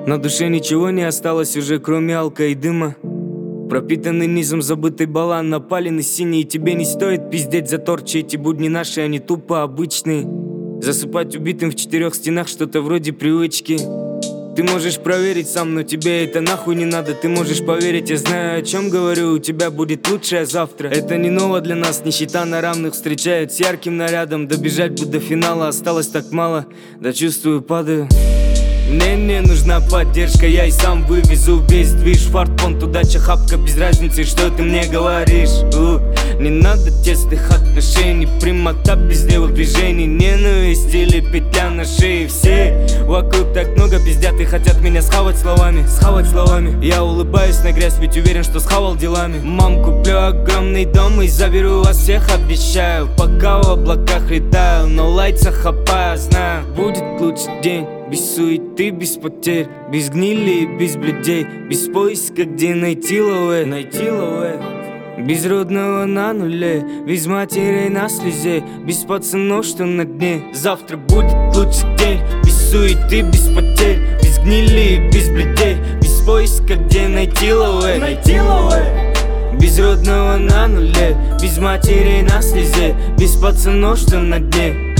На душе ничего не осталось уже, кроме алка и дыма. Пропитанный низом забытый балан, напаленный синий. И тебе не стоит пиздеть за торчи. Эти будни наши, они тупо обычные. Засыпать убитым в 4 стенах, что-то вроде привычки. Ты можешь проверить сам, но тебе это нахуй не надо. Ты можешь поверить, я знаю, о чем говорю. У тебя будет лучшее завтра. Это не ново для нас, нищета на равных встречает с ярким нарядом. Добежать бы до финала осталось так мало. Да чувствую, падаю. Мне нужна поддержка, я и сам вывезу весь движ. Фартпонт, удача, хапка, без разницы, что ты мне говоришь. Не надо тесных отношений, прямота без левых движений. Ненависть или петля на шее. Все вокруг так много пиздят и хотят меня схавать словами. Я улыбаюсь на грязь, ведь уверен, что схавал делами. Мам, куплю огромный дом и заберу вас всех, обещаю. Пока в облаках летаю, но лайца хапаю, знаю. Будет лучший день. Без суеты, без потерь, без гнили и без блюдей. Без поиска, где найти лове. Без родного на нуле, без матерей на слезе. Без пацанов, что на дне. Завтра будет лучший день. Без суеты, без потерь, без гнили и без блюдей. Без поиска, где найти лове. Без родного на нуле, без матерей на слезе. Без пацанов, что на дне.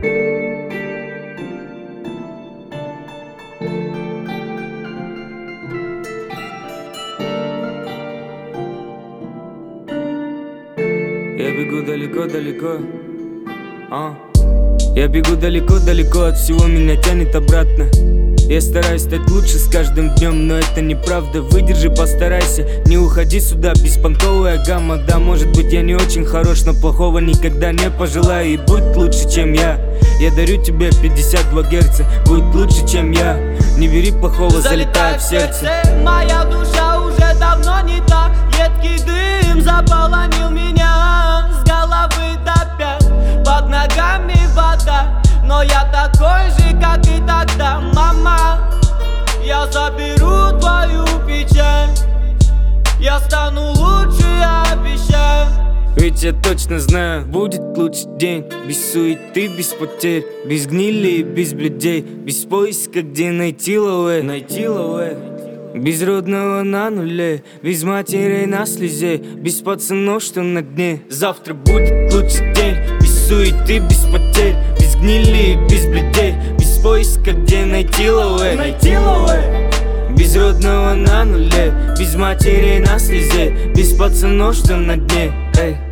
Я бегу далеко-далеко. Я бегу далеко-далеко, от всего меня тянет обратно. Я стараюсь стать лучше с каждым днем, но это неправда. Выдержи, постарайся, не уходи сюда. Беспонтовая гамма, да, может быть я не очень хорош, но плохого никогда не пожелаю. И будь лучше, чем я. Я дарю тебе 52 герца. Будь лучше, чем я. Не бери плохого, залетает в сердце. Моя душа уже давно не та. Едкий дым заполонил меня с головы до пят. Под ногами вода, но я такой же, как и тогда. Мама, я заберу твою печаль. Я стану лучше, обещаю. Ведь я точно знаю, будет лучший день. Без суеты, без потерь, без гнили и без блюдей. Без поиска, где найти лове. Без родного на нуле, без матерей на слезе. Без пацанов, что на дне. Завтра будет лучший день. Без суеты, без потерь, без гнили и без блюдей. Без поиска, где найти лове. Без родного на нуле, без матерей на слезе. Без пацанов, что на дне.